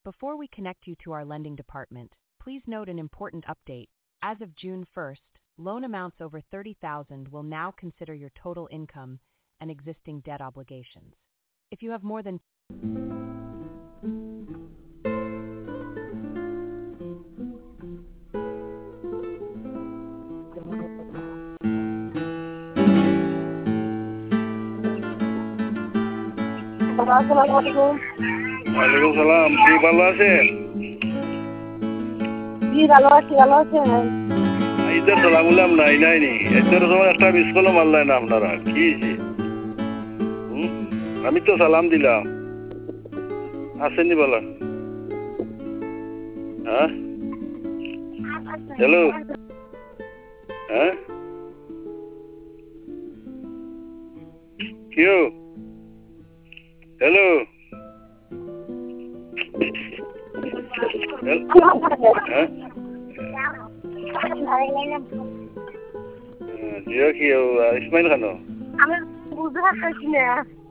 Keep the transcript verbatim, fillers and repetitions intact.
Before we connect you to our lending department, please note an important update. As of June first, loan amounts over thirty thousand will now consider your total income and existing debt obligations. If you have more than আসসালামু ওয়ালাইকুম সালাম। কি ভালো আছেন? জি ভালো আছি, ভালো আছেন? ঈদের সালাম উলাম নাই নাই নি ঈদের সময় একটা মিস কলও মারলেন না আপনারা, কি আমি তো সালাম দিলাম। আসেননি বলা? হ্যাঁ হ্যালো, হ্যাঁ কেউ হ্যালো হ্যাঁ জিও কি ইসমাইল খানো আমি বুঝতে পারছি না।